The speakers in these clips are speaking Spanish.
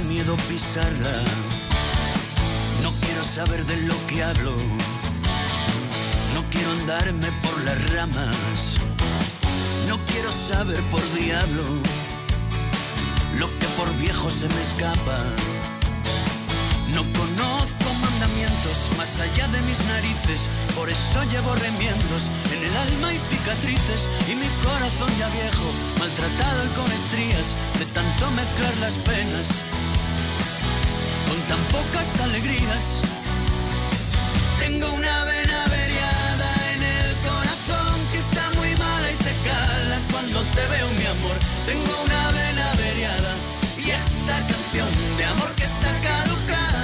miedo pisarla. No quiero saber de lo que hablo. No quiero andarme por las ramas. No quiero saber por diablo lo que por viejo se me escapa. No conozco mandamientos más allá de mis narices. Por eso llevo remiendos en el alma y cicatrices. Y mi corazón ya viejo, maltratado y con estrías de tanto mezclar las penas con tan pocas alegrías. Tengo una vena averiada en el corazón que está muy mala y se cala cuando te veo, mi amor. Tengo una vena averiada y esta canción de amor que está caducada.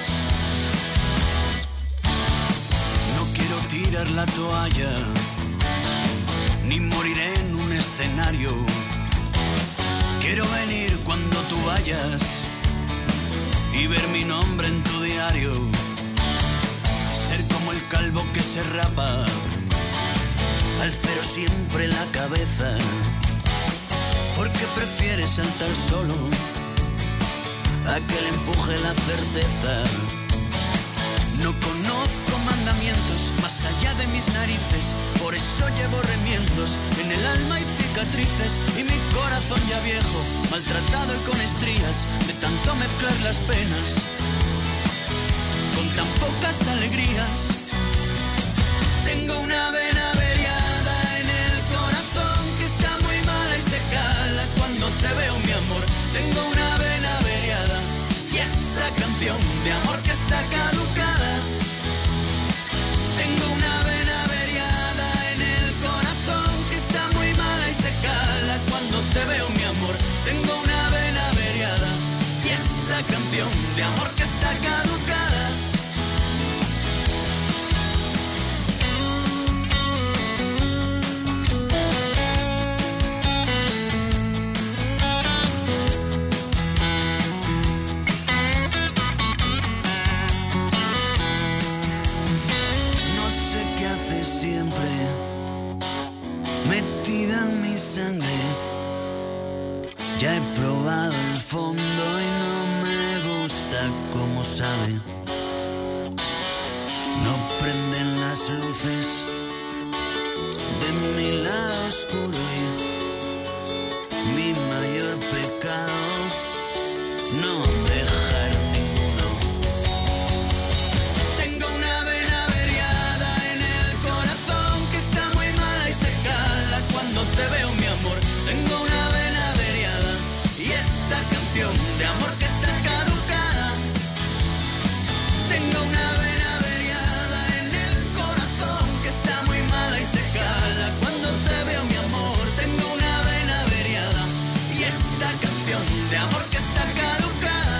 No quiero tirar la toalla, ni moriré en un escenario. Quiero venir cuando tú vayas y ver mi nombre en tu diario. Ser como el calvo que se rapa, al cero siempre la cabeza, porque prefiere saltar solo a que le empuje la certeza. No conozco mandamientos más allá de mis narices. Por eso llevo remiendos en el alma y cicatrices. Y mi corazón ya viejo, maltratado y con estrías de tanto mezclar las penas con tan pocas alegrías. Tengo una vena averiada en el corazón que está muy mala y se cala cuando te veo, mi amor. Tengo una vena averiada y esta canción de amor que está caducada. Tengo una vena averiada en el corazón que está muy mala y se cala cuando te veo, mi amor. Tengo una vena averiada y esta canción de amor que está caducada. Siempre metida en mi sangre. Ya he probado el fondo y no me gusta como sabe. No prenden las luces de mi lado oscuro y mi mayor pecado no dejar ninguno. Tengo una vena averiada en el corazón que está muy mala y se cala cuando te veo, mi amor. Tengo una vena averiada y esta canción de amor que está caducada. Tengo una vena averiada en el corazón que está muy mala y se cala cuando te veo, mi amor. Tengo una vena averiada y esta canción de amor que está caducada.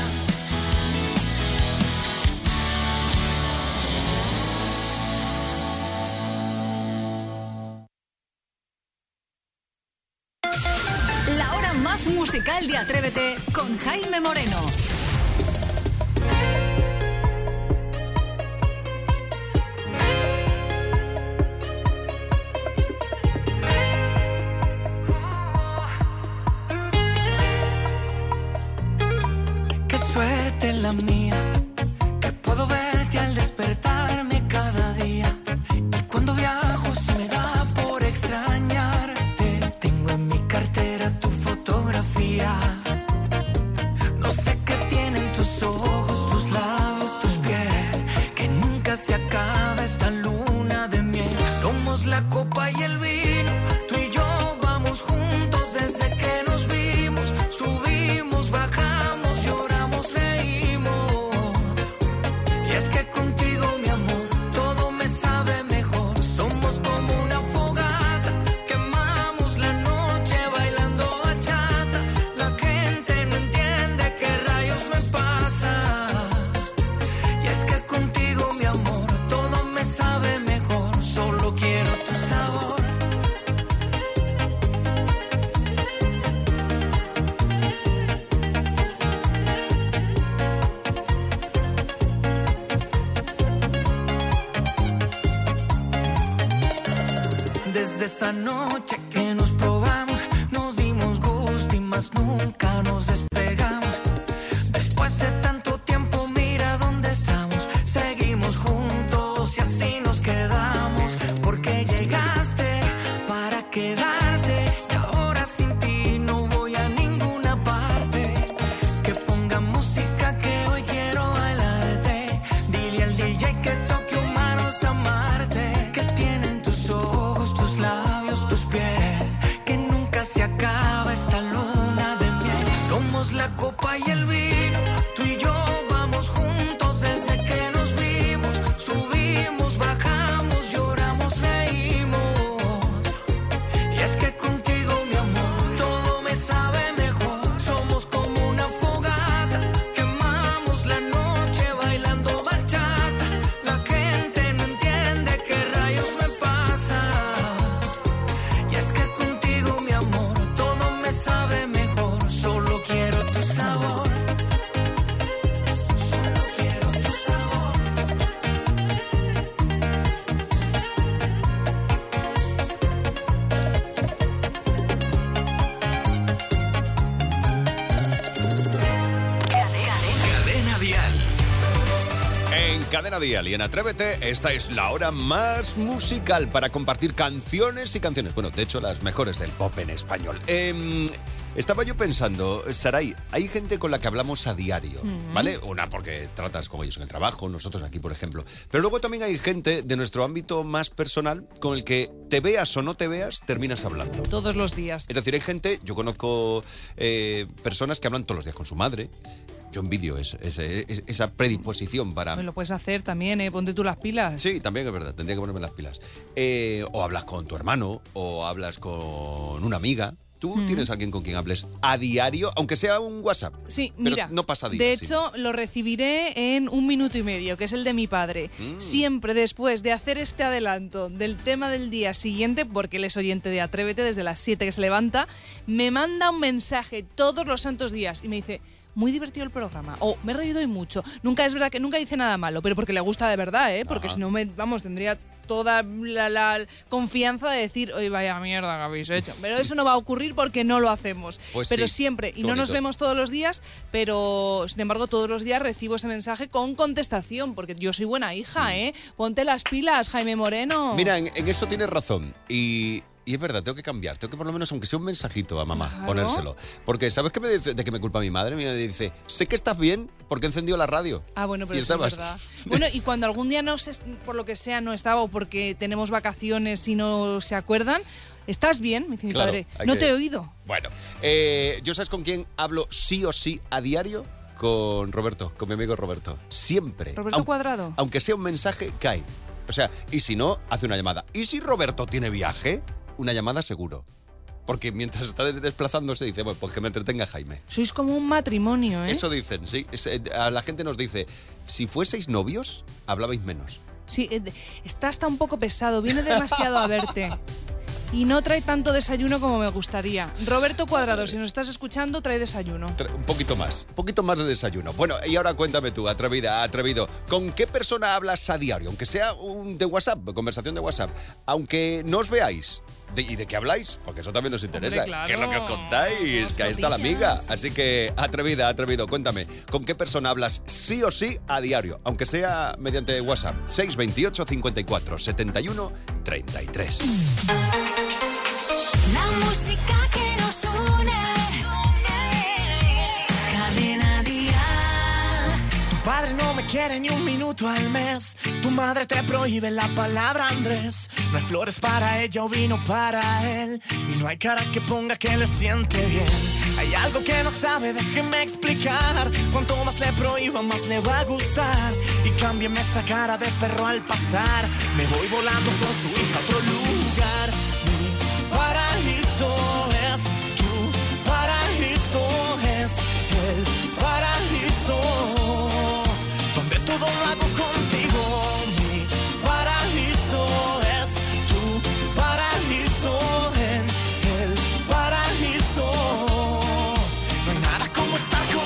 La hora más musical de Atrévete con Jaime Moreno. Qué suerte la mía, que puedo verte al despertarme cada día. Y cuando viajo se me da por extrañarte. Tengo en mi cartera tu fotografía. No sé qué tienen tus ojos, tus labios, tu piel, que nunca se acaba esta luna de miel. Somos la copa y el vino, tú y yo vamos juntos desde que nos vimos. Subimos, bajamos, lloramos, reímos. Y es que contigo, mi amor, todo me sabe mejor. Somos como una fogata, quemamos la noche bailando bachata. La gente no entiende qué rayos me pasa. Y es que contigo, mi amor, todo me sabe mejor. Solo quiero tu sabor. Desde esa noche que nos probamos, nos dimos gusto y más nunca nos despegamos. Somos la copa y el vino, tú y yo vamos juntos desde que nos vimos. Subimos, bajamos, lloramos, reímos. Y es que contigo, mi amor, todo me sabe mejor. Somos como una fogata, quemamos la noche bailando bachata. La gente no entiende qué rayos me pasa. Y es que contigo, mi amor, todo me sabe mejor. Solo quiero tu sabor. Solo quiero tu sabor. Cadena Dial. En Cadena Dial y en Atrévete, esta es la hora más musical para compartir canciones y canciones. Bueno, de hecho, las mejores del pop en español. Estaba yo pensando, Saray, hay gente con la que hablamos a diario, ¿vale? Una porque tratas con ellos en el trabajo, nosotros aquí, por ejemplo. Pero luego también hay gente de nuestro ámbito más personal con el que te veas o no te veas, terminas hablando. Todos los días. Es decir, hay gente, yo conozco personas que hablan todos los días con su madre. Yo envidio esa predisposición para... Pues lo puedes hacer también, ponte tú las pilas. Sí, también es verdad, tendría que ponerme las pilas. O hablas con tu hermano, o hablas con una amiga. ¿Tú tienes alguien con quien hables a diario, aunque sea un WhatsApp? Sí, pero mira, no pasa días. de hecho, lo recibiré en 1 minuto y medio, que es el de mi padre. Siempre después de hacer este adelanto del tema del día siguiente, porque él es oyente de Atrévete desde las 7 que se levanta, me manda un mensaje todos los santos días y me dice... Muy divertido el programa. O me he reído hoy mucho. Nunca es verdad que nunca dice nada malo, pero porque le gusta de verdad, ¿eh? Porque si no, tendría toda la confianza de decir, oye, vaya mierda que habéis hecho. Pero eso no va a ocurrir porque no lo hacemos. Pues pero sí, siempre, y no bonito. nos vemos todos los días, pero sin embargo todos los días recibo ese mensaje con contestación, porque yo soy buena hija, ¿eh? Ponte las pilas, Jaime Moreno. Mira, en eso tienes razón. Y es verdad, tengo que cambiar. Tengo que por lo menos, aunque sea un mensajito a mamá, Claro. ponérselo. Porque, ¿sabes qué me dice, de qué me culpa mi madre? Me dice, sé que estás bien porque he encendido la radio. Ah, bueno, pero Y eso es estabas. verdad. Bueno, y cuando algún día por lo que sea no estaba o porque tenemos vacaciones y no se acuerdan, ¿estás bien? Me dice mi Claro, padre. hay No que- te he oído. Bueno, ¿yo sabes con quién hablo sí o sí a diario? Con Roberto, con mi amigo Roberto. Siempre. Roberto Cuadrado. Aunque sea un mensaje, cae. O sea, y si no, hace una llamada. ¿Y si Roberto tiene viaje? Una llamada seguro. Porque mientras está desplazándose dice, bueno, pues que me entretenga Jaime. Sois como un matrimonio, ¿eh? Eso dicen, sí. A la gente nos dice, si fueseis novios, hablabais menos. Sí, está hasta un poco pesado, viene demasiado a verte. Y no trae tanto desayuno como me gustaría. Roberto Cuadrado, si nos estás escuchando, trae desayuno. Un poquito más de desayuno. Bueno, y ahora cuéntame tú, atrevida, atrevido, ¿con qué persona hablas a diario? Aunque sea de WhatsApp, conversación de WhatsApp, aunque no os veáis. ¿Y de qué habláis? Porque eso también nos interesa. Hombre, claro. ¿Qué es lo que os contáis? Las Que ahí está la cotillas. amiga. Así que, atrevida, atrevido, cuéntame, ¿con qué persona hablas sí o sí a diario? Aunque sea mediante WhatsApp. 628 54 71 33. La música que nos une. Cadena Dial. Tu padre no me quiere ni un minuto al mes. Tu madre te prohíbe la palabra Andrés. No hay flores para ella o vino para él. Y no hay cara que ponga que le siente bien. Hay algo que no sabe, déjeme explicar. Cuanto más le prohíba, más le va a gustar. Y cámbiame esa cara de perro al pasar. Me voy volando con su hija a otro lugar. Mi paraíso es tu paraíso, es el paraíso donde todo lo hago contigo. Mi paraíso es tu paraíso, en el paraíso no hay nada como estar contigo.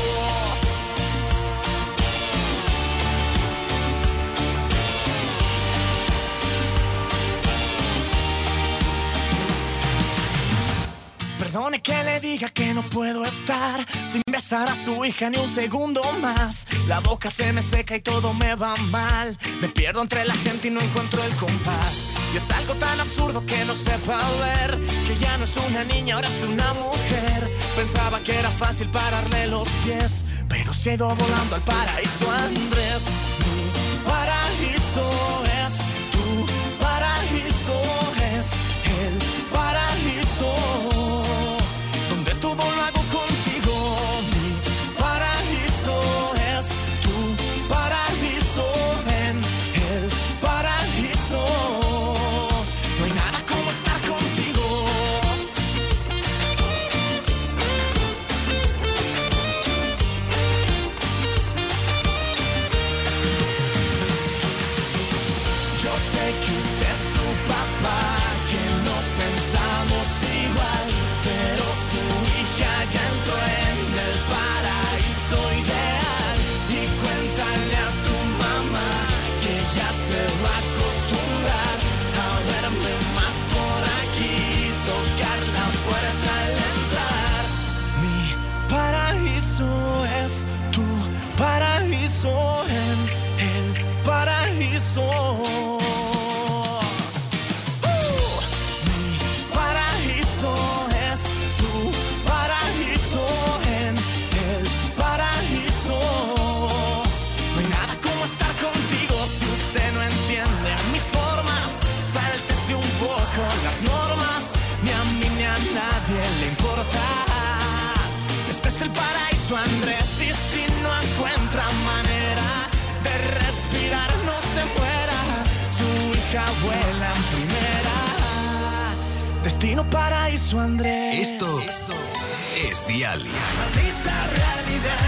Perdone que le diga que no puedo estar sin besar a su hija ni un segundo más. La boca se me seca y todo me va mal. Me pierdo entre la gente y no encuentro el compás. Y es algo tan absurdo que no sepa ver que ya no es una niña, ahora es una mujer. Pensaba que era fácil pararle los pies, pero se ha ido volando al paraíso Andrés. Mi paraíso es tu paraíso, es el paraíso donde todo lo hago contigo. paraíso, Andrés. Y si no encuentra manera de respirar, no se muera. Su hija vuela en primera. Destino paraíso, Andrés. Esto es Dialia. Maldita realidad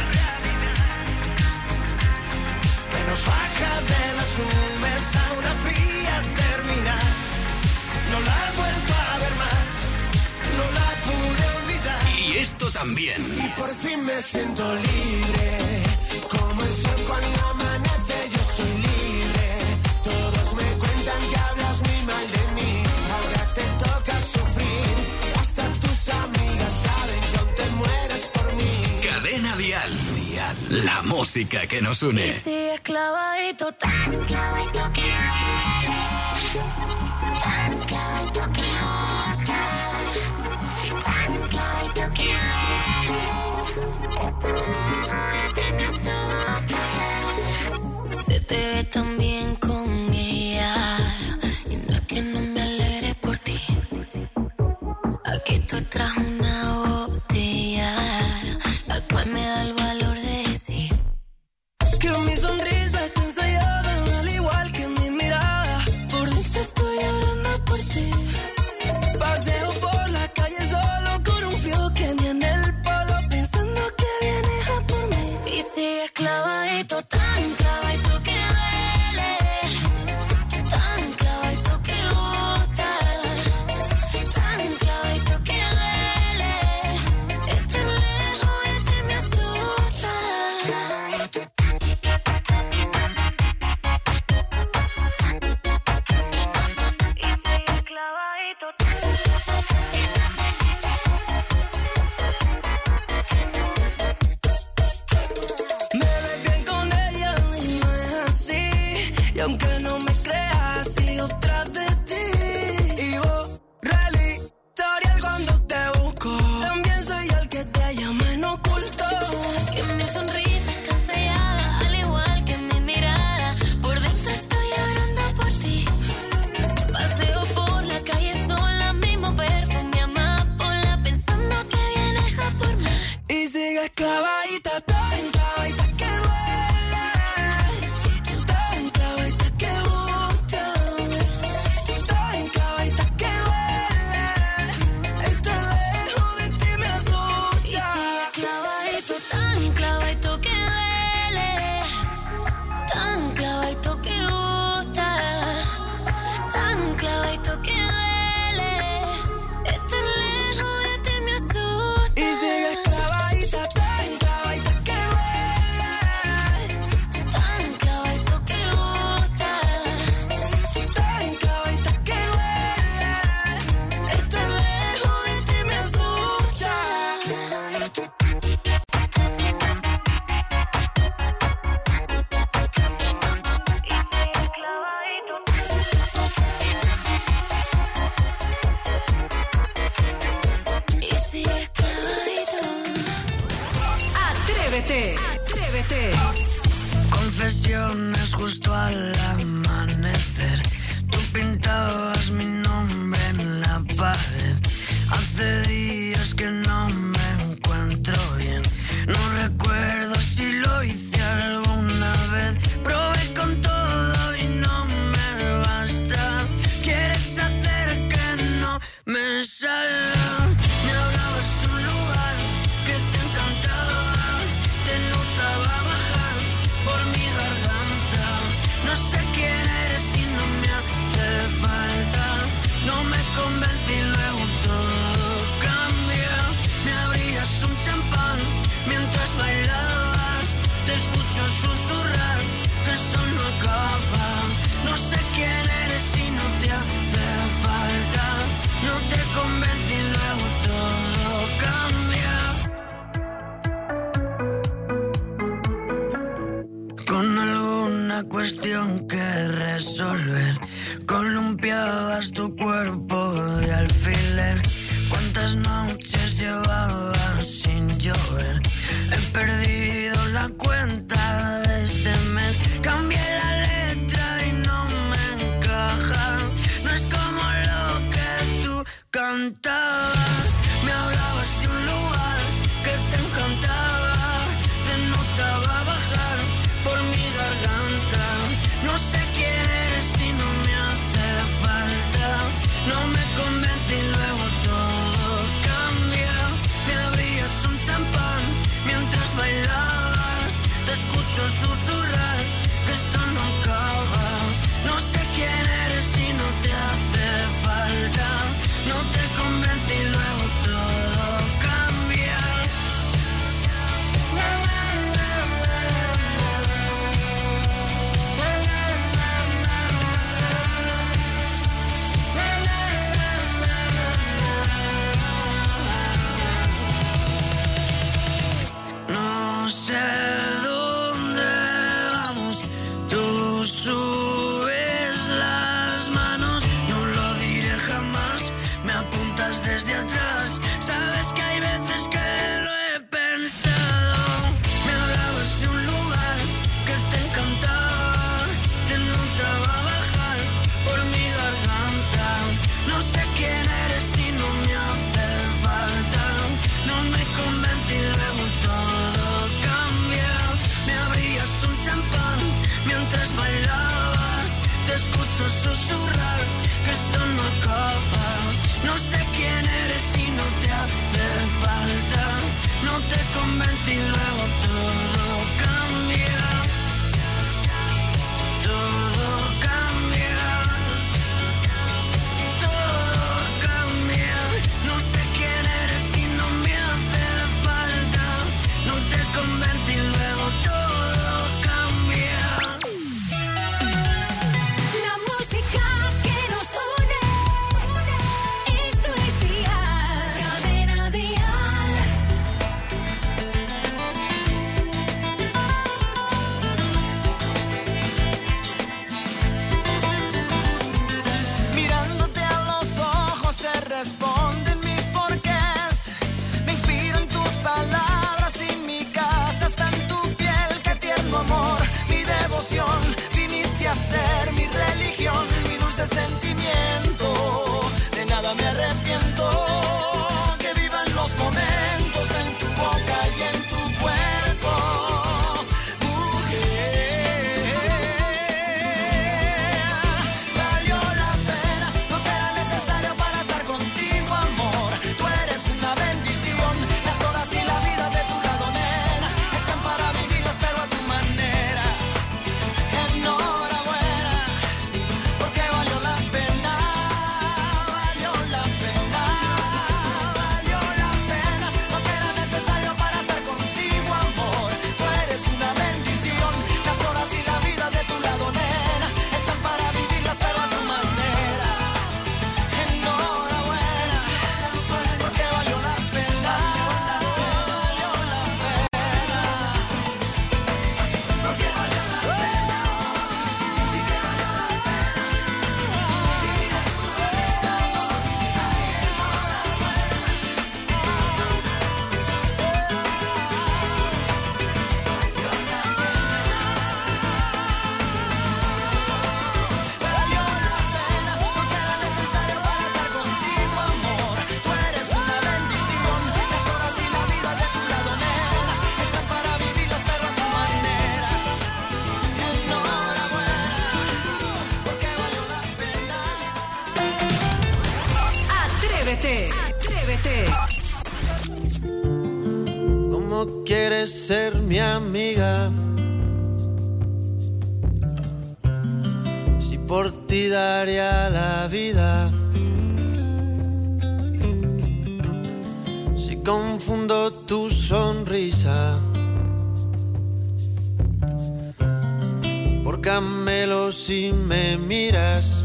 que nos baja de las nubes a una fría terminal. No la he vuelto a ver más, no la pude olvidar. Y esto también. Y por fin me siento libre, como el sol cuando amanece, yo soy libre. Todos me cuentan que hablas muy mal de mí, ahora te toca sufrir. Hasta tus amigas saben que aún te mueres por mí. Cadena Dial. La música que nos une. Y sigues clavadito, tan clavadito que tan clavadito que tan clavadito que se te ve tan bien con ella. Y no es que no me alegre por ti. Aquí estoy tras una botella, la cual me da el valor de decir que mi sonrisa está ensayada, al igual que mi mirada. Por dentro estoy llorando por ti. Paseo por la calle solo con un frío que ni en el polo, pensando que vienes a por mí. y sigues clavadito, tan clavadito que duele, tan clavadito que gusta, tan clavadito que duele. Estar lejos de ti me asusta. Y sigues clavadito. Me ves bien con ella y no es así. Y aunque no me creas, sigo tras de ti. Y borra el historial cuando te busco. También soy el que te llama en oculto. Que mi sonrisa está sellada, al igual que mi mirada. Por dentro estoy llorando por ti. Paseo por la calle sola, mismo perfume amapola, pensando que vienes a por mí. Y sigues clavadita, tan clavadita que duele, tan clavadita que gusta, tan clavadita que duele. Estar lejos de ti me Y asusta. sigues clavadito, tan clavadito que duele, tan clavadito que gusta, tan clavadito que duele. Estar lejos de ti me asusta. Y sigues clavadita, tan clavadita que duele, Tan clavadito que gusta, tan clavadita que duele. Estar lejos de ti me asusta. y sigues clavadito. Atrévete. Confesiones justo al amanecer. Tú pintabas mi nombre en la pared. Hace días que no me encuentro bien. No recuerdo si lo hice alguna vez. Probé con todo y no me basta. Quieres hacer que no me salga. Me hablabas de un lugar que te encantaba. Te notaba bajar por mi garganta. No sé quién eres y no me hace falta. No me convence y luego todo cambia. Me abrías un champán mientras bailabas. Te escucho susurrar que esto no acaba. No sé quién eres y no te hace falta. No te convence y luego todo cambia. Con alguna cuestión que resolver, columpiabas tu cuerpo de alfiler. ¿Cuántas noches llevabas sin llover? He perdido la cuenta de este mes. Cambié la letra y no me encaja. No es como lo que tú cantabas. Me hablabas de un lugar que te encantaba. te convence y luego todo cambia. Todo cambia. Todo cambia. No sé quién eres y no me hace falta. No te convence y luego todo cambia. La música que nos une, esto es Dial, Cadena Dial. Mirándote a los ojos se responden mis porqués. Me inspiran tus palabras y mi casa está en tu piel. Qué tierno amor, mi devoción. Viniste a ser mi religión, mi dulce sentimiento. De nada me arrepiento. Que vivan los momentos en tu boca y en tu cuerpo. Mujer, valió la pena, no que era necesario para estar contigo, amor. Tú eres una bendición, las horas y la vida de tu lado, nena, están para vivirlas pero a tu manera. Enhorabuena, porque valió la pena, valió la pena, valió la pena, no que era necesario para estar contigo, amor. Tú eres una bendición, las horas y la vida de tu lado, nena, están para vivirlas pero a tu manera. Enhorabuena, porque valió la pena, valió la pena, porque valió la pena, sí que valió la pena, vivir en tu vida, valió la pena, porque era necesario para estar contigo, amor. Tú eres una bendición, las horas y la vida de tu lado, nena, están para vivirlas pero a tu manera. Enhorabuena, porque valió la pena. Atrévete, atrévete. ¿Cómo quieres ser mi amiga? Si por ti daría la vida. Si confundo tu sonrisa por camelos si me miras.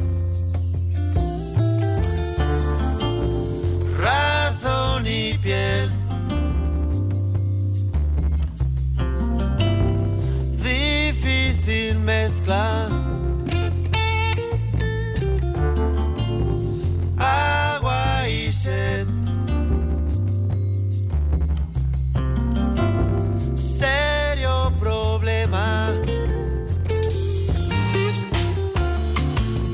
Razón y piel. Difícil mezcla. Agua y sed. Serio problema.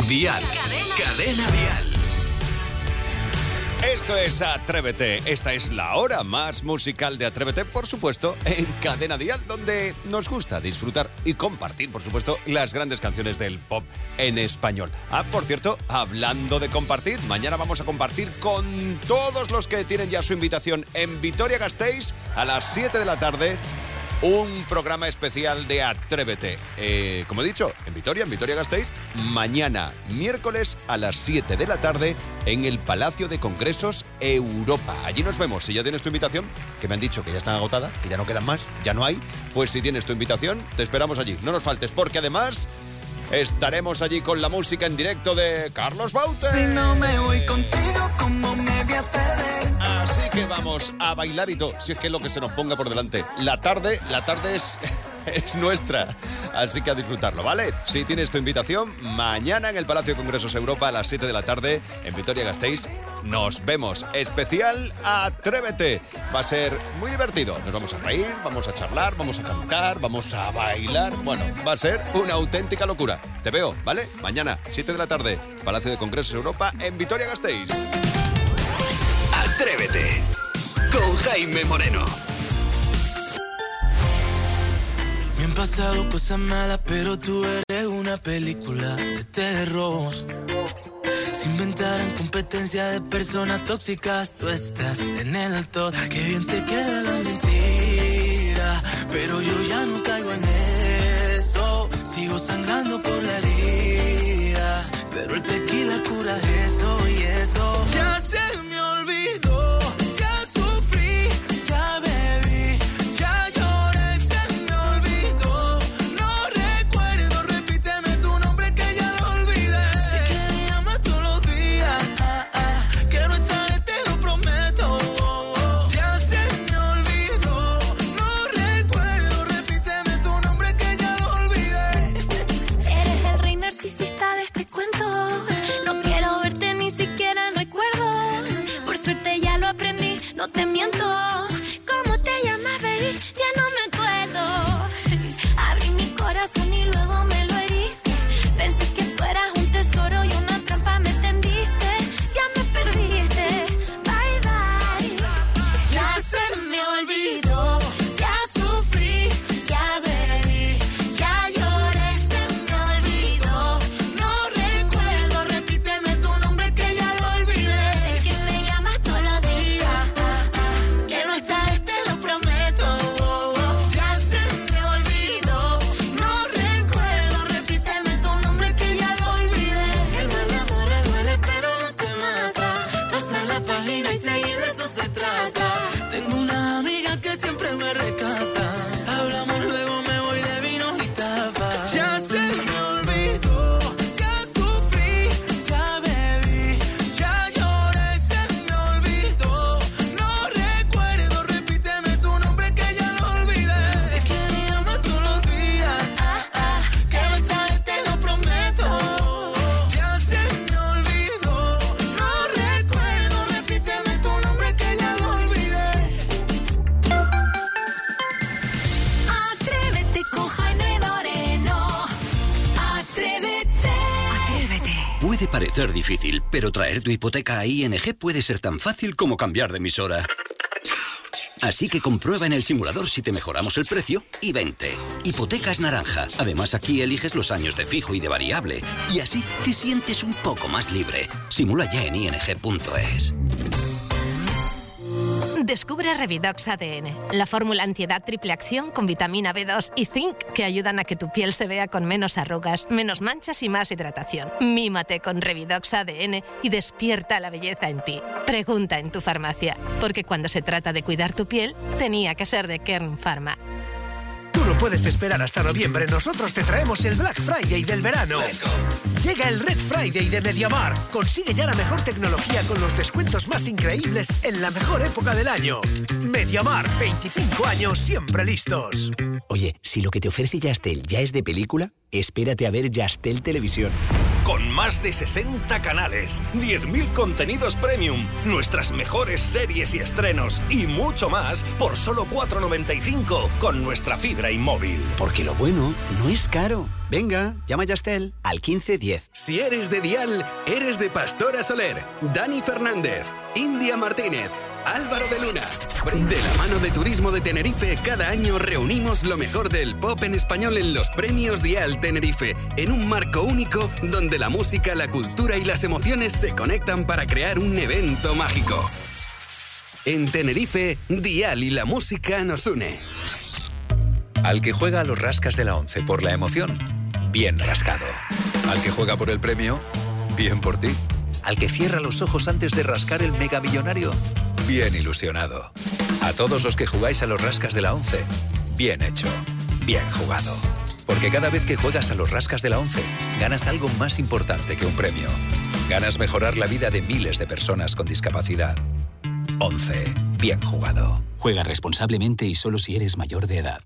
Dial. Cadena Dial. Esto es Atrévete. Esta es la hora más musical de Atrévete, por supuesto, en Cadena Dial, donde nos gusta disfrutar y compartir, por supuesto, las grandes canciones del pop en español. Por cierto, hablando de compartir, mañana vamos a compartir con todos los que tienen ya su invitación en Vitoria-Gasteiz a las 7 de la tarde. Un programa especial de Atrévete. Como he dicho, en Vitoria-Gasteiz, mañana, miércoles, a las 7 de la tarde, en el Palacio de Congresos Europa. Allí nos vemos. Si ya tienes tu invitación, que me han dicho que ya están agotadas, que ya no quedan más, ya no hay, pues si tienes tu invitación, te esperamos allí. No nos faltes, porque además estaremos allí con la música en directo de Carlos Baute. Si no me voy contigo, ¿cómo me voy a perder? Así que vamos a bailar y todo, si es que es lo que se nos ponga por delante. La tarde es nuestra, así que a disfrutarlo, ¿vale? Si tienes tu invitación, mañana en el Palacio de Congresos Europa a las 7 de la tarde en Vitoria-Gasteiz. Nos vemos. Especial Atrévete. Va a ser muy divertido. Nos vamos a reír, vamos a charlar, vamos a cantar, vamos a bailar. Bueno, va a ser una auténtica locura. Te veo, ¿vale? Mañana, 7 de la tarde, Palacio de Congresos Europa en Vitoria-Gasteiz. Atrévete con Jaime Moreno. Me han pasado cosas malas, pero tú eres una película de terror. Se inventaron competencia de personas tóxicas, tú estás en el top. Qué bien te queda la mentira, pero yo ya no caigo en eso. Sigo sangrando por la herida, pero el tequila cura eso y eso. Ya se me olvidó, ya sufrí, ya bebí, ya lloré, se me olvidó. No recuerdo, repíteme tu nombre que ya lo olvidé. Sé que me llamas todos los días, que no esta vez te lo prometo. Ya se me olvidó, no recuerdo, repíteme tu nombre que ya lo olvidé. Eres el rey narcisista de este cuento. No quiero verte ni siquiera en recuerdos. Por suerte ya lo aprendí, no te miento. ¿Cómo te llamas, baby? Ya no me acuerdo. Abrí mi corazón y luego me lo heriste. Pensé que tú eras un tesoro y una trampa me tendiste. Ya me perdiste, bye bye. Ya se me olvidó, ya sufrí, ya bebí, ya lloré, se me olvidó. No recuerdo, repíteme tu nombre que ya lo olvidé. Sé que me llamas todos los días, que no esta vez te lo prometo. Ya se me olvidó, no recuerdo, repíteme tu nombre que ya lo olvidé. El mal de amores duele pero no te mata. Pasar la página y seguir, de eso se trata. Tengo una amiga que siempre me rescata. Hablamos luego, me voy de vino y tapas. Ya se me olvidó, ya sufrí, ya bebí, ya lloré, se me olvidó. No recuerdo, repíteme tu nombre que ya lo olvidé. Sé que me llamas todos los días, que no esta vez te lo prometo. Ya se me olvidó, no recuerdo, repíteme tu nombre que ya lo olvidé. Atrévete con Jaime Moreno. Atrévete. Atrévete. Puede parecer difícil, pero traer tu hipoteca a ING puede ser tan fácil como cambiar de emisora. Así que comprueba en el simulador si te mejoramos el precio y vente. Hipotecas naranja. Además, aquí eliges los años de fijo y de variable. Y así te sientes un poco más libre. Simula ya en ing.es. Descubre Revidox ADN, la fórmula antiedad triple acción con vitamina B2 y zinc que ayudan a que tu piel se vea con menos arrugas, menos manchas y más hidratación. Mímate con Revidox ADN y despierta la belleza en ti. Pregunta en tu farmacia, porque cuando se trata de cuidar tu piel, tenía que ser de Kern Pharma. Tú no puedes esperar hasta noviembre, nosotros te traemos el Black Friday del verano. Llega el Red Friday de MediaMarkt. Consigue ya la mejor tecnología con los descuentos más increíbles en la mejor época del año. MediaMarkt, 25 años siempre listos. Oye, si lo que te ofrece Yastel ya es de película, espérate a ver Yastel Televisión. con más de 60 canales, 10.000 contenidos premium, nuestras mejores series y estrenos y mucho más por solo 4,95 con nuestra fibra inmóvil. Porque lo bueno no es caro. Venga, llama a Yastel al 1510. Si eres de Dial, eres de Pastora Soler, Dani Fernández, India Martínez, Álvaro de Luna. De la mano de Turismo de Tenerife, cada año reunimos lo mejor del pop en español en los premios Dial Tenerife, en un marco único donde la música, la cultura y las emociones se conectan para crear un evento mágico. En Tenerife, Dial y la música nos une. Al que juega a los rascas de la 11 por la emoción, bien rascado. Al que juega por el premio, bien por ti. Al que cierra los ojos antes de rascar el megamillonario, bien ilusionado. A todos los que jugáis a los rascas de la 11, bien hecho, bien jugado. Porque cada vez que juegas a los rascas de la 11, ganas algo más importante que un premio. Ganas mejorar la vida de miles de personas con discapacidad. 11, bien jugado. Juega responsablemente y solo si eres mayor de edad.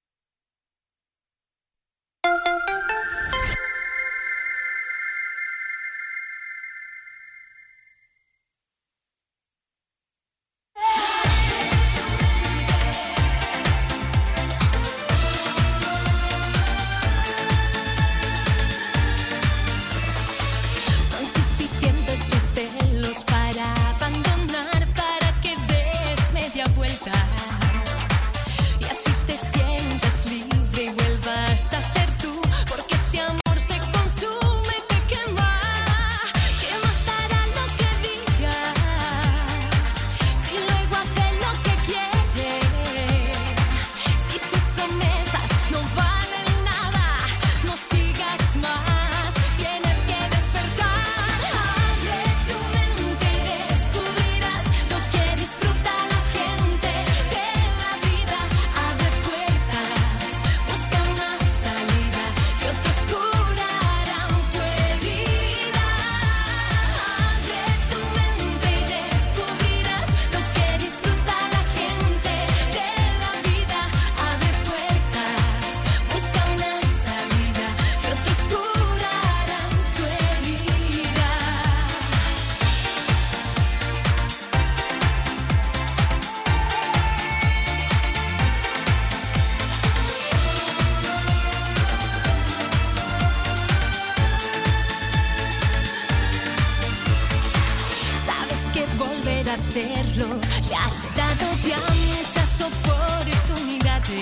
hacerlo. Le has dado ya muchas oportunidades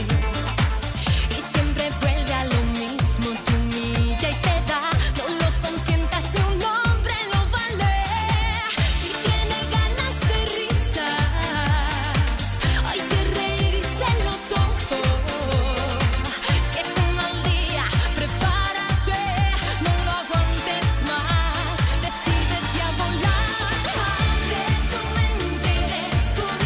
y siempre vuelve a lo mismo. Te humilla y te da, no lo consientas, si un hombre lo vale. Si tiene ganas de risas, hay que reírselo todo. Si es un mal día, prepárate, no lo aguantes más. Decídete a volar, abre tu mente y descubrirás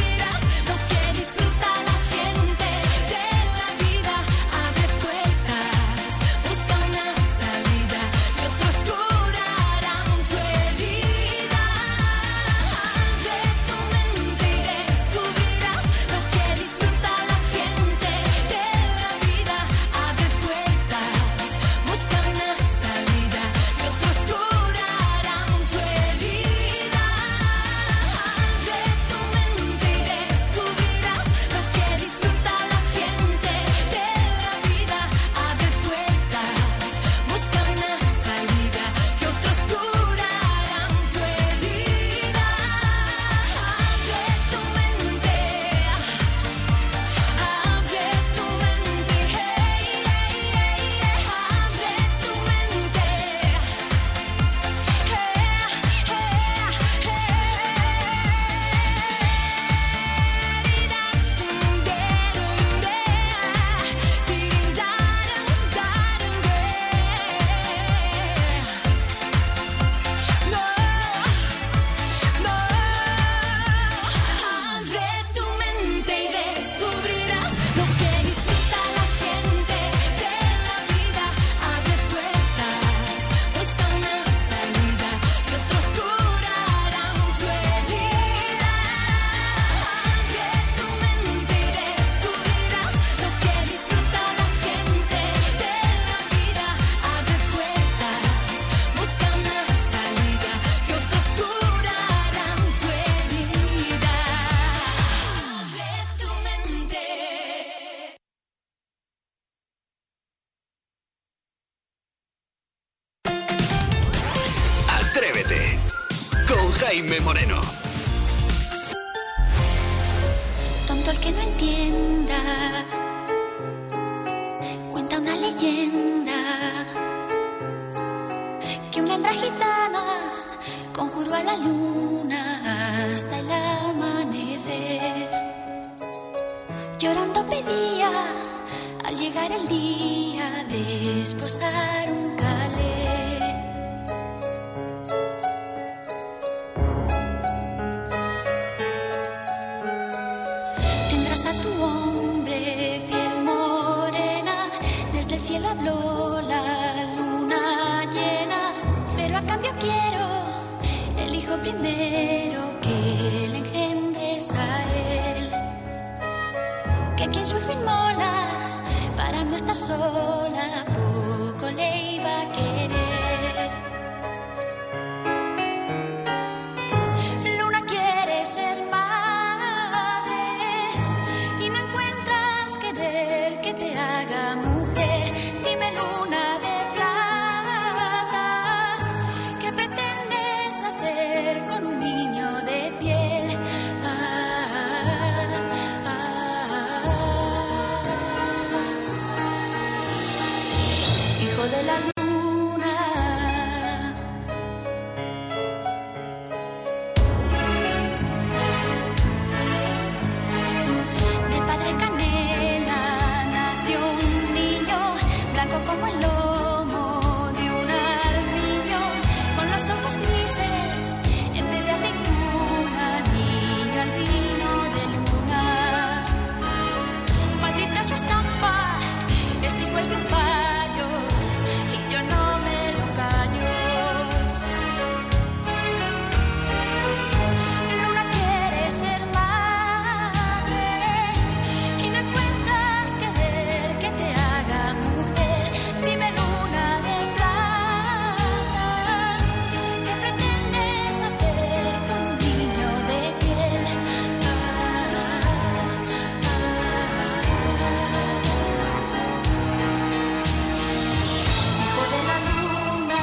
Jaime Moreno. Tonto el que no entienda, cuenta una leyenda, que una hembra gitana conjuró a la luna hasta el amanecer. Llorando pedía al llegar el día de esposar un calé. Tendrás a tu hombre piel morena, desde el cielo habló la luna llena, pero a cambio quiero el hijo primero que le engendres a él. Que quien su hijo inmola para no estar sola, poco le iba a querer. Luna quiere ser madre y no encuentras querer que te haga mujer. Dime, luna de plata, ¿qué pretendes hacer con un niño de piel? Hijo de la luna, de padre canela nació un niño, blanco como el lomo de un armiño, con los ojos grises en vez de aceituna, niño albino de luna. Maldita su estampa, este hijo es de un payo y yo no me lo callo. Luna quiere ser madre y no encuentras querer que te haga mujer. Dime, luna de plata, ¿qué pretendes hacer con un niño de piel? Hijo de la luna.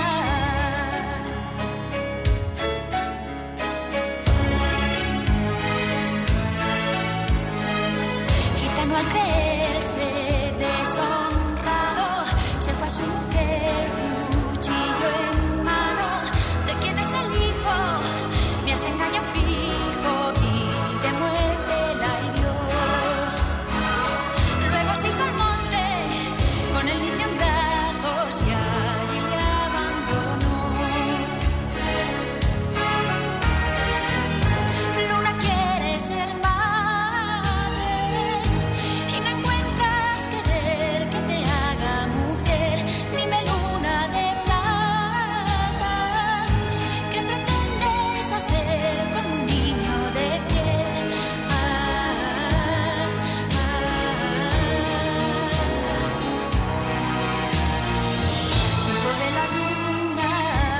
Gitano al creerse deshonrado, se fue a su mujer, cuchillo en mano. ¿De quién es el hijo? Me hace engaño fijo y de muerte la hirió. Luego se hizo al monte con el niño en brazos y allí le abandonó. Luna quiere ser madre y no encuentras querer que te haga mujer. Dime, luna de plata, ¿qué pretendes hacer con un niño de piel? Hijo de la luna.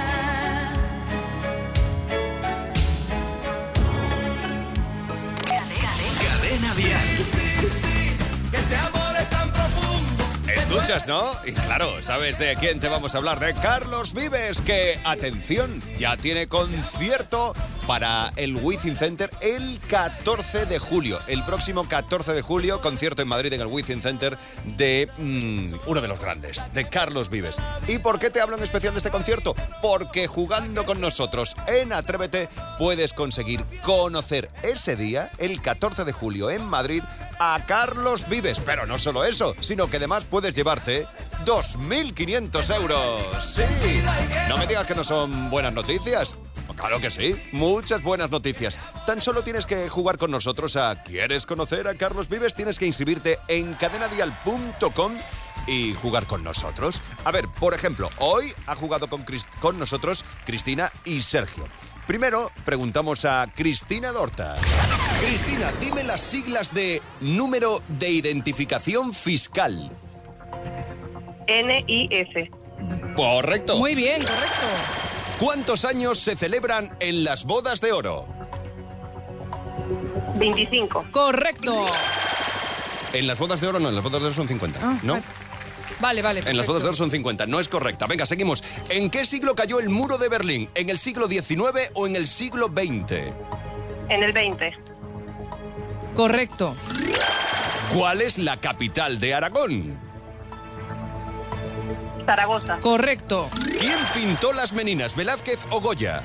Cadena Dial. Este amor es tan profundo. Escuchas, ¿no? Y claro, ¿sabes de quién te vamos a hablar? De Carlos Vives, que, atención, ya tiene concierto para el Wizzing Center el 14 de julio. El próximo 14 de julio, concierto en Madrid en el Wizzing Center de uno de los grandes, de Carlos Vives. ¿Y por qué te hablo en especial de este concierto? Porque jugando con nosotros en Atrévete puedes conseguir conocer ese día, el 14 de julio en Madrid, a Carlos Vives. Pero no solo eso, sino que además puedes llevarte 2.500 euros. ¡Sí! No me digas que no son buenas noticias. Claro que sí, muchas buenas noticias. Tan solo tienes que jugar con nosotros a ¿Quieres conocer a Carlos Vives? Tienes que inscribirte en cadenadial.com y jugar con nosotros. A ver, por ejemplo, hoy ha jugado con nosotros Cristina y Sergio. Primero, preguntamos a Cristina Dorta. Cristina, dime las siglas de número de identificación fiscal. NIS. Correcto. Muy bien, correcto. ¿Cuántos años se celebran en las bodas de oro? 25. Correcto. En las bodas de oro no, en las bodas de oro son 50, ¿no? Vale. Vale, En las bodas de oro son 50. No es correcta. Venga, seguimos. ¿En qué siglo cayó el muro de Berlín? ¿En el siglo XIX o en el siglo XX? En el 20. Correcto. ¿Cuál es la capital de Aragón? Zaragoza. Correcto. ¿Quién pintó las Meninas, Velázquez o Goya?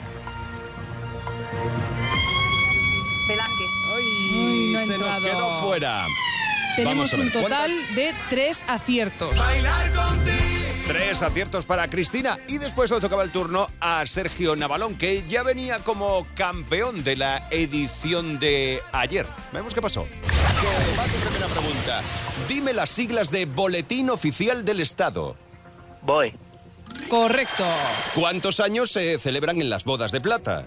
Velázquez. Uy, no ha Se nos entrado. quedó fuera. Tenemos Vamos a ver, un total de 3 aciertos. 3 aciertos para Cristina y después le tocaba el turno a Sergio Navalón, que ya venía como campeón de la edición de ayer. Vemos qué pasó. Va tu primera pregunta. Dime las siglas de Boletín Oficial del Estado. Voy. Correcto. ¿Cuántos años se celebran en las bodas de plata?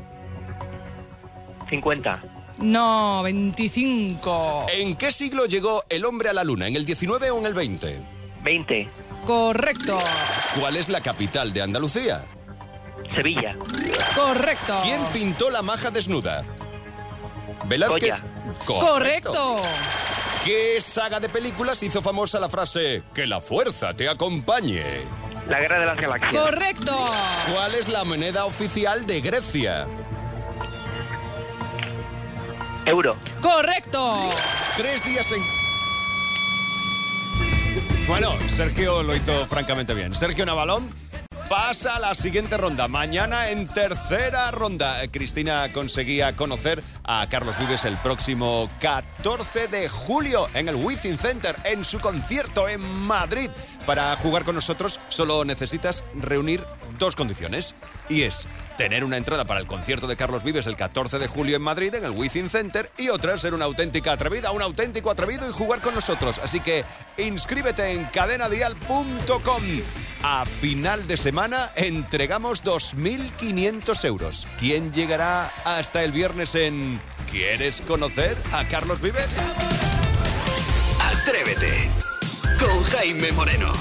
50. No, 25. ¿En qué siglo llegó el hombre a la luna? ¿En el 19 o en el 20? 20. Correcto. ¿Cuál es la capital de Andalucía? Sevilla. Correcto. ¿Quién pintó la maja desnuda? Velázquez. Correcto. ¿Qué saga de películas hizo famosa la frase "que la fuerza te acompañe"? La Guerra de las Galaxias. Correcto. ¿Cuál es la moneda oficial de Grecia? Euro. Correcto. 3 días en... Bueno, Sergio lo hizo francamente bien. Sergio Navalón pasa a la siguiente ronda. Mañana en tercera ronda. Cristina conseguía conocer a Carlos Vives el próximo 14 de julio en el Within Center, en su concierto en Madrid. Para jugar con nosotros solo necesitas reunir 2 condiciones. Y es tener una entrada para el concierto de Carlos Vives el 14 de julio en Madrid, en el Within Center, y otra, ser una auténtica atrevida, un auténtico atrevido y jugar con nosotros. Así que inscríbete en cadenadial.com. A final de semana entregamos 2.500 euros. ¿Quién llegará hasta el viernes en ¿Quieres conocer a Carlos Vives? Atrévete con Jaime Moreno.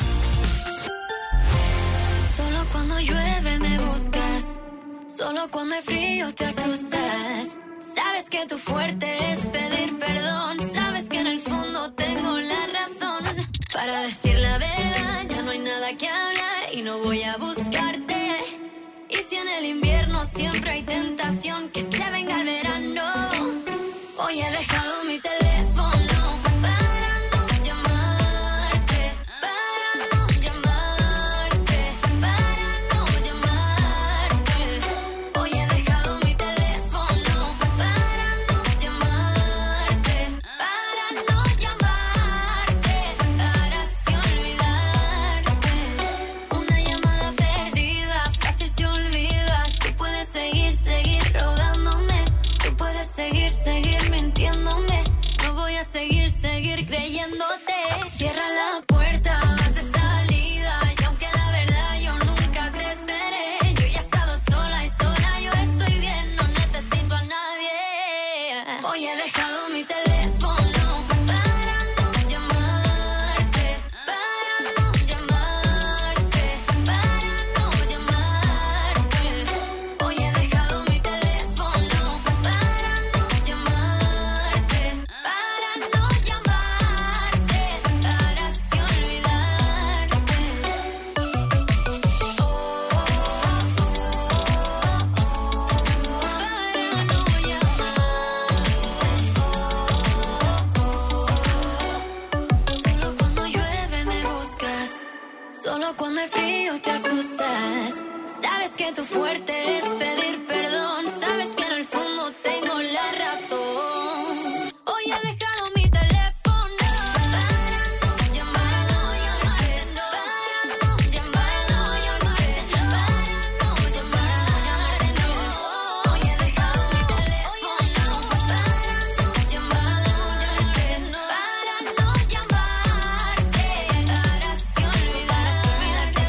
Solo cuando llueve me buscas, solo cuando hay frío te asustas. Sabes que tu fuerte es pedir perdón, sabes que en el fondo tengo la razón. Para decir la verdad ya no hay nada que hablar y no voy a buscarte. Y si en el invierno siempre hay tentación, que se venga el verano. Hoy he dejado mi teléfono para no llamarte, para no llamarte, para no llamarte. Hoy he dejado mi teléfono para no llamarte, para no llamarte, para así olvidarte. Una llamada perdida, fácil se olvida. Tú puedes seguir rogándome, tú puedes seguir mintiéndome. No voy a seguir creyéndote. Cierra la puerta, vas de salida. Y aunque la verdad yo nunca te esperé, yo ya he estado sola y sola yo estoy bien, no necesito a nadie. Hoy he dejado mi teléfono para no llamarte, para no llamarte, para no llamarte. Hoy he dejado mi teléfono para no llamarte, para no llamarte, para así olvidarte. Solo cuando llueve me buscas, solo cuando hay frío te asustas. Sabes que tu fuerte es pedir perdón, sabes que en el fondo tengo la razón. Hoy he dejado mi teléfono para no llamarte, para no llamarte, para no llamarte, no. Hoy he dejado mi teléfono para no llamarte, para no llamarte, para así olvidarte.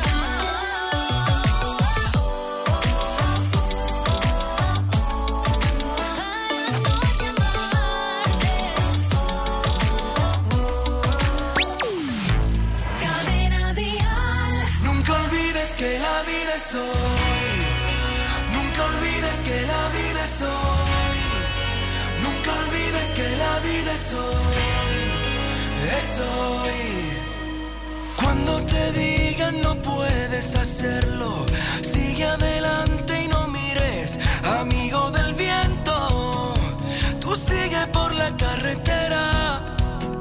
Cadena Dial. Nunca olvides que la vida es hoy. Nunca olvides que la vida es hoy. Nunca olvides que la vida es hoy. Es hoy. Cuando te digan no puedes hacerlo, sigue adelante y no mires, amigo del viento. Tú sigue por la carretera.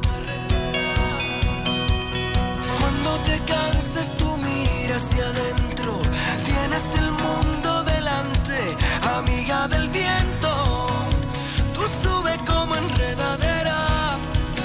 Cuando te canses tú mira hacia adentro, tienes el mundo delante, amiga del viento. Tú sube como enredadera,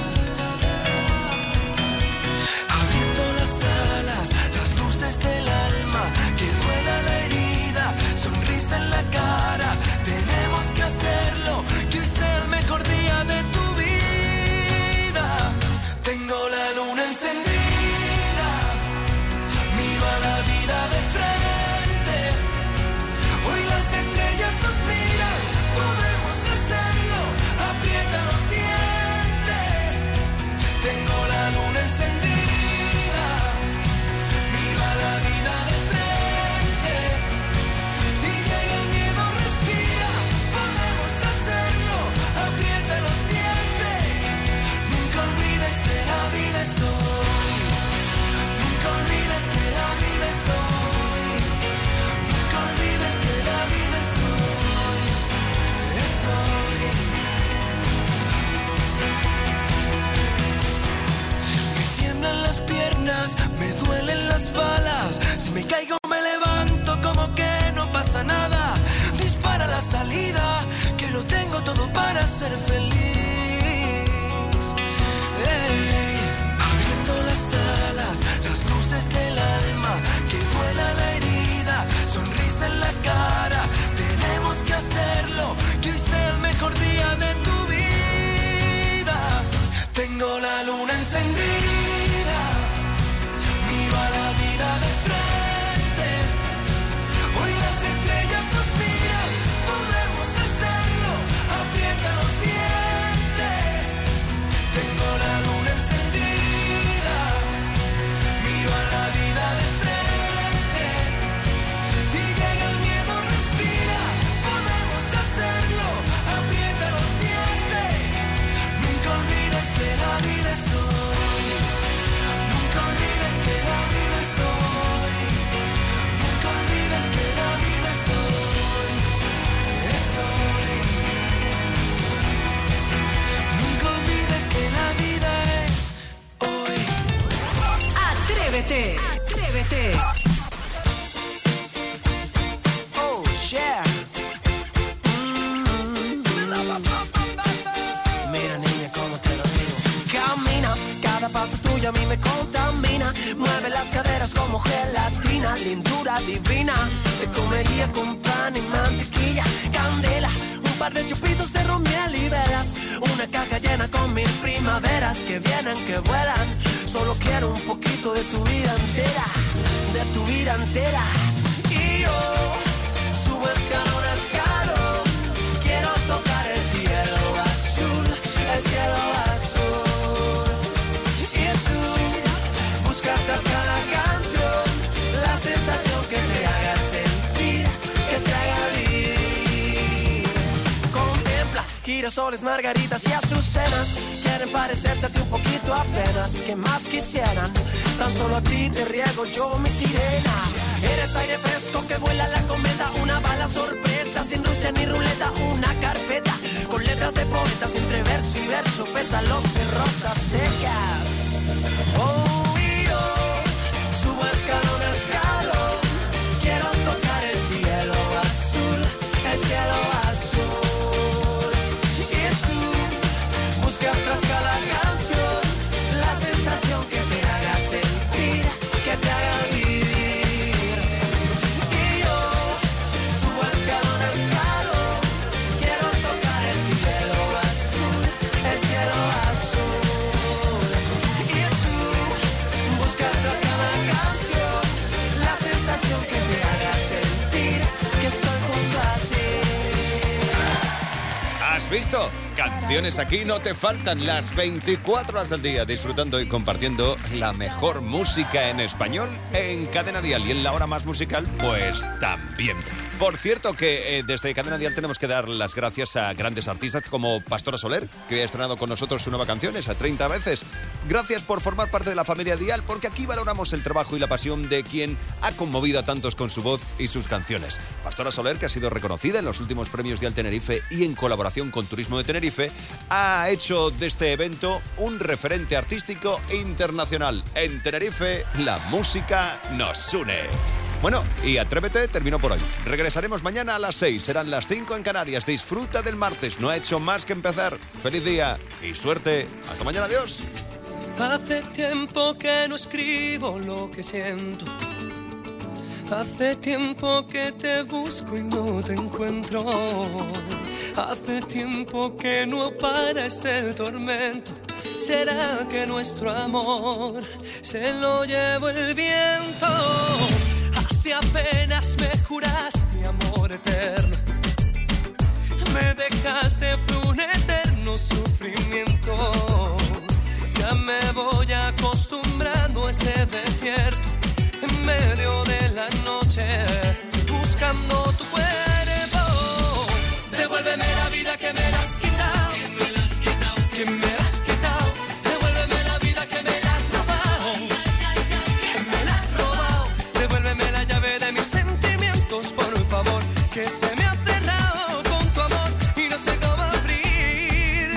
abriendo las alas, las luces del alma, que duela la herida, sonrisa en la cara. Tenemos que hacerlo, que hoy sea el mejor día de tu vida. Tengo la luna encendida, miro a la vida de frente. Hoy las estrellas nos miran, podemos hacerlo, aprieta los dientes. Tengo la luna encendida, miro a la vida de frente. Si llega el miedo respira, podemos hacerlo, aprieta los dientes. Nunca olvides que la vida es hoy, nunca olvides que la vida es hoy, nunca olvides que la vida es hoy, es hoy. Me tiemblan las piernas, me duelen las balas, si me caigo me levanto como que no pasa nada. Dispara la salida, que lo tengo todo para ser feliz. Ey, abriendo las alas, las luces del alma, que duela la herida, sonrisa en la cara. Tenemos que hacerlo, que hoy sea el mejor día de tu vida. Tengo la luna encendida, miro a la vida de frente. Hoy las estrellas nos miran, podemos hacerlo, aprieta los dientes. Tengo la luna encendida, miro a la vida de frente. Si llega el miedo respira, podemos hacerlo, aprieta los dientes. Nunca olvides que la vida es hoy, nunca olvides que la vida es hoy, nunca olvides que la vida es hoy, es hoy. Nunca olvides que la vida es hoy. Atrévete, atrévete. Oh, yeah. Mira, niña, cómo te lo digo. Camina, cada paso tuyo a mí me contamina. Mueve las caderas como gelatina, lindura divina. Te comería con pan y mantequilla, candela, un par de chupitos de ron, miel y velas. Una caja llena con 1000 primaveras que vienen, que vuelan. Solo quiero un poquito de tu vida entera, de tu vida entera. Y yo subo escalón a escalón, quiero tocar el cielo azul, el cielo azul. Y tú buscas tras cada canción la sensación que te haga sentir, que te haga vivir. Contempla girasoles, margaritas y azucenas, quieren parecerse a ti un poquito apenas. ¿Qué más quisieran? Tan solo a ti te riego yo mi sirena. Eres aire fresco que vuela la cometa, una bala sorpresa sin Rusia ni ruleta, una carpeta con letras de poetas entre verso y verso, pétalos de rosas secas. Oh, y yo subo escalón a escalón, quiero tocar el cielo azul, el cielo azul. Y tú buscas tras cada canción la sensación que te haga sentir, que te haga vivir. Y yo subo escalón a escalón, quiero tocar el cielo azul, el cielo azul. Y tú buscas tras cada canción la sensación que te haga sentir que estoy junto a ti. ¿Has visto? canciones aquí no te faltan las 24 horas del día, disfrutando y compartiendo la mejor música en español en Cadena Dial. Y en la hora más musical, pues también. Por cierto que desde Cadena Dial tenemos que dar las gracias a grandes artistas como Pastora Soler, que hoy ha estrenado con nosotros su nueva canción, esa 30 veces. Gracias por formar parte de la familia Dial, porque aquí valoramos el trabajo y la pasión de quien ha conmovido a tantos con su voz y sus canciones. Pastora Soler, que ha sido reconocida en los últimos premios Dial Tenerife y en colaboración con Turismo de Tenerife, ha hecho de este evento un referente artístico internacional. En Tenerife, la música nos une. Bueno, y Atrévete terminó por hoy. Regresaremos mañana a las 6, serán las 5 en Canarias. Disfruta del martes, no ha hecho más que empezar. Feliz día y suerte. Hasta mañana, adiós. Hace tiempo que no escribo lo que siento. Hace tiempo que te busco y no te encuentro. Hace tiempo que no para este tormento. ¿Será que nuestro amor se lo llevó el viento? Hace apenas me juraste amor eterno. Me dejaste fue un eterno sufrimiento. Ya me voy acostumbrando a este desierto. En medio de la noche, buscando tu cuerpo. Devuélveme la vida que me la has quitado. Que me la has quitado. Devuélveme la vida que me la has robado. Que me la has robado. Devuélveme la llave de mis sentimientos, por favor. Que se me ha cerrado con tu amor y no sé cómo abrir.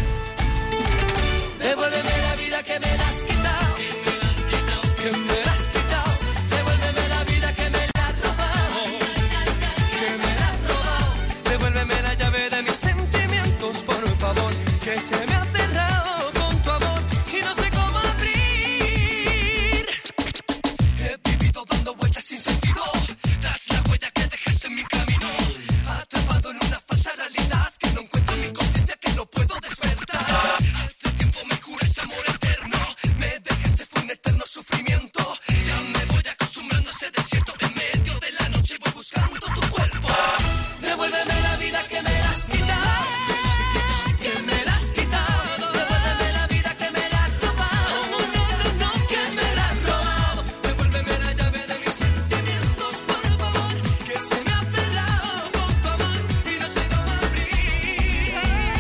Devuélveme la vida que me la has quitado. Que me la has quitado. Devuélveme la vida que me la has robado. Que me la has robado. Devuélveme la llave de mis sentimientos, por favor. Que se me ha cerrado con tu amor y no sé cómo abrir. He vivido dando vueltas sin sentido. Tras la huella que dejaste en mi camino. Atrapado en una falsa realidad que no encuentro mi conciencia, que no puedo despertar. Hace tiempo me juraste amor eterno. Me dejaste fue un eterno sufrimiento. Ya me voy acostumbrando a este desierto. En medio de la noche voy buscando tu cuerpo. Devuélveme la vida que me la has quitado. Que me la has quitado. Devuélveme la vida que me la has robado. Que me la has robado. Devuélveme la llave de mis sentimientos, por favor. Que se me ha cerrado con tu amor y no sé cómo abrir.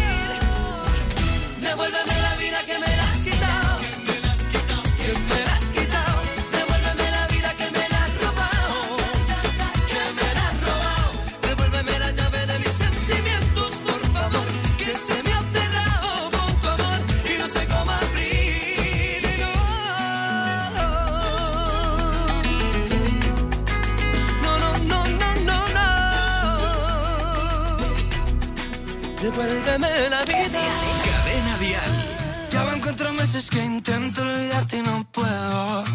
Devuélveme la vida que me la has quitado. Que me la has quitado. Devuélveme la vida que me la has robado. Que me la has robado. Devuélveme la llave de mis sentimientos, por favor. Que se me ha cerrado con tu amor y no sé cómo abrir. No. Devuélveme la vida. Cadena Dial. Ya van 4 meses que intento olvidarte y no puedo.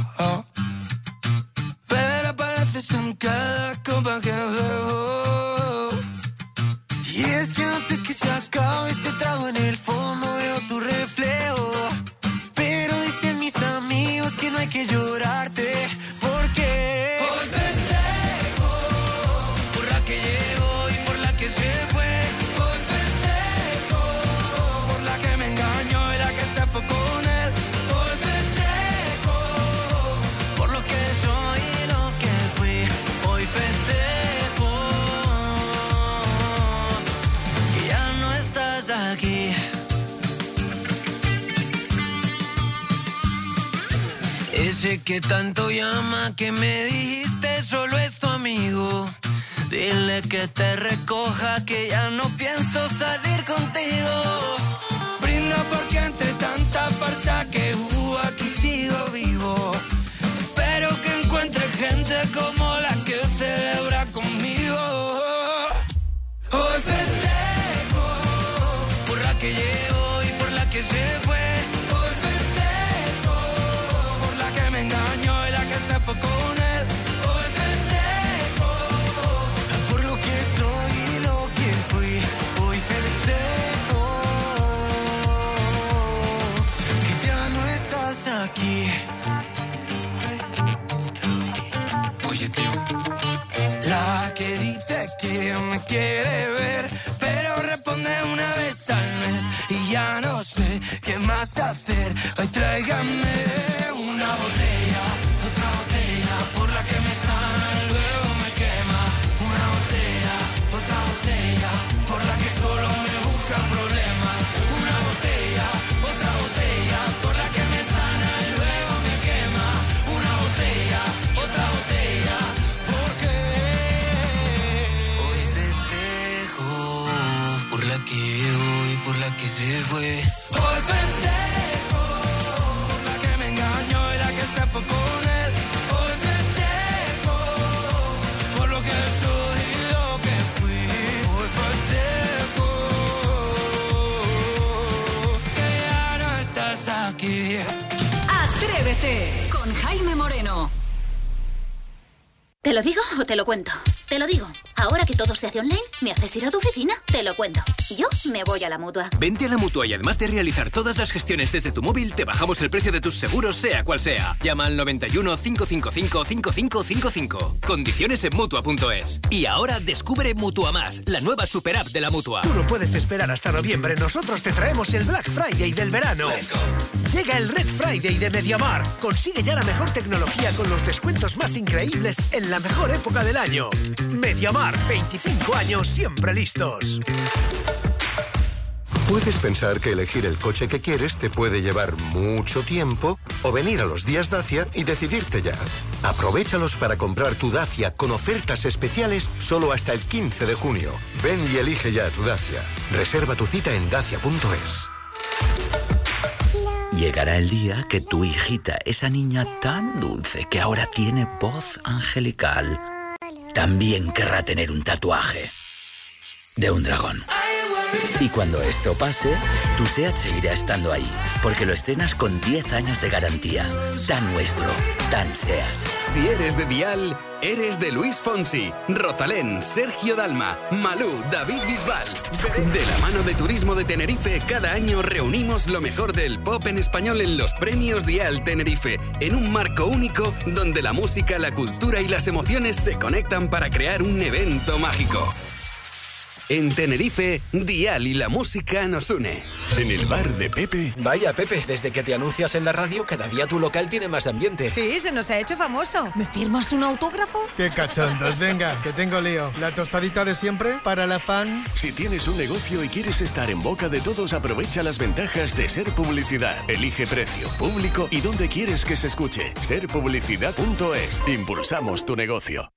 Pero apareces en cada copa que bebo. Y es que antes que se acabe este trago, en el fondo veo tu reflejo. Pero dicen mis amigos que no hay que llorarte, porque hoy festejo por la que llegó y por la que se fue. Hoy festejo por la que me engañó y la que se fue con él. Hoy festejo por lo que soy y lo que fui. Hoy festejo que ya no estás aquí. Ese que tanto llama, que me dijiste solo es tu amigo. Dile que te recoja, que ya no pienso salir contigo. Brinda porque entre tanta farsa que hubo aquí sigo vivo. Espero que encuentre gente como la que celebra conmigo. Hoy festejo por la que llegó y por la que se fue. Hoy festejo por la que me engañó y la que se fue con él. Hoy festejo por lo que soy y lo que fui. Hoy festejo que ya no estás aquí. Oye, tío. La que dice que me quiere ver, pero responde una vez al mes. y ya no sé qué más hacer. Hoy tráigame una botella, otra botella, por la que me sana y luego me quema. Una botella, otra botella, por la que solo me busca problemas. Una botella, otra botella, por la que me sana y luego me quema. Una botella, otra botella, porque hoy festejo por la que llegó y por la que se fue. Hoy festejo por la que me engañó y la que se fue con él. Hoy festejo por lo que soy y lo que fui. Hoy festejo que ya no estás aquí. Atrévete con Jaime Moreno. ¿Te lo digo o te lo cuento? Te lo digo. Ahora que todo se hace online, ¿me haces ir a tu oficina? Te lo cuento. Yo me voy a la Mutua. Vente a la Mutua y además de realizar todas las gestiones desde tu móvil, te bajamos el precio de tus seguros, sea cual sea. Llama al 91 555 5555. Condiciones en Mutua.es. Y ahora descubre Mutua Más, la nueva super app de la Mutua. Tú no puedes esperar hasta noviembre. Nosotros te traemos el Black Friday del verano. Llega el Red Friday de MediaMar. Consigue ya la mejor tecnología con los descuentos más increíbles en la mejor época del año. MediaMar, 25 años siempre listos. Puedes pensar que elegir el coche que quieres te puede llevar mucho tiempo o venir a los días Dacia y decidirte ya. Aprovéchalos para comprar tu Dacia con ofertas especiales solo hasta el 15 de junio. Ven y elige ya tu Dacia. Reserva tu cita en dacia.es. Llegará el día que tu hijita, esa niña tan dulce que ahora tiene voz angelical, también querrá tener un tatuaje de un dragón. Y cuando esto pase, tu SEAT seguirá estando ahí, porque lo estrenas con 10 años de garantía. Tan nuestro, tan SEAT. Si eres de Dial, eres de Luis Fonsi, Rosalén, Sergio Dalma, Malú, David Bisbal. De la mano de Turismo de Tenerife, cada año reunimos lo mejor del pop en español en los premios Dial Tenerife, en un marco único donde la música, la cultura y las emociones se conectan para crear un evento mágico. En Tenerife, Dial y la música nos une. En el bar de Pepe. Vaya, Pepe, desde que te anuncias en la radio, cada día tu local tiene más ambiente. Sí, se nos ha hecho famoso. ¿Me firmas un autógrafo? Qué cachondos, venga, que tengo lío. La tostadita de siempre para la fan. Si tienes un negocio y quieres estar en boca de todos, aprovecha las ventajas de Ser Publicidad. Elige precio, público y dónde quieres que se escuche. Serpublicidad.es. Impulsamos tu negocio.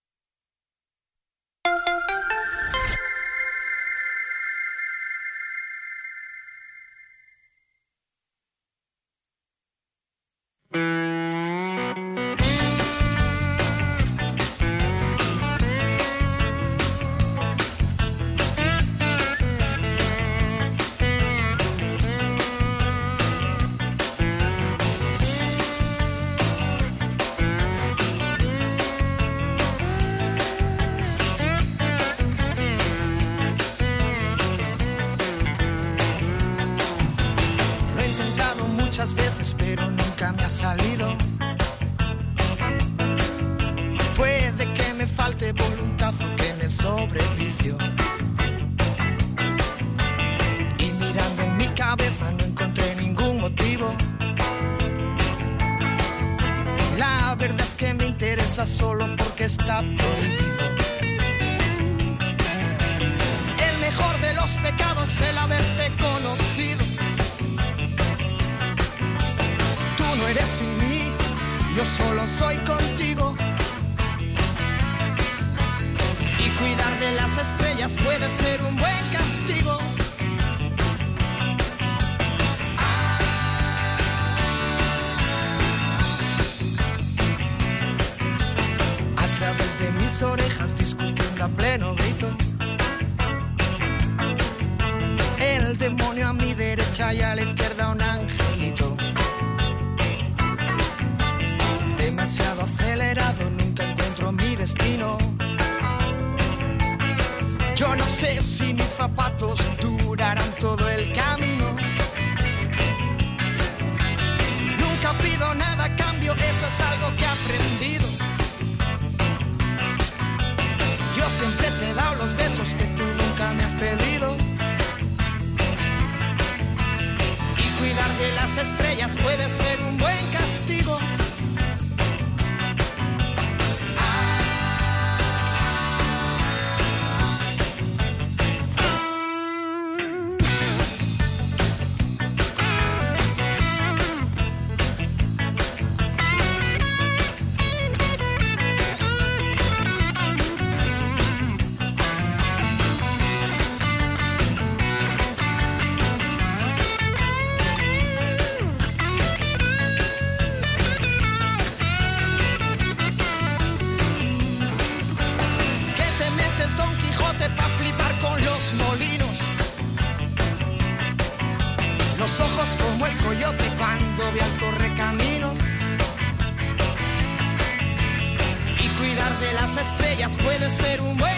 Solo porque está prohibido. El mejor de los pecados, el haberte conocido. Tú no eres sin mí, yo solo soy contigo. Y cuidar de las estrellas puede ser un buen castigo. Mis orejas discutiendo a pleno grito. El demonio a mi derecha y a la izquierda un angelito. Demasiado acelerado, nunca encuentro mi destino. Yo no sé si mis zapatos durarán todo el camino. Nunca pido nada a cambio, eso es algo que he aprendido. Yo siempre te he dado los besos que tú nunca me has pedido. puede ser un buen castigo. Como el coyote cuando ve al correcaminos. Y cuidar de las estrellas puede ser un buen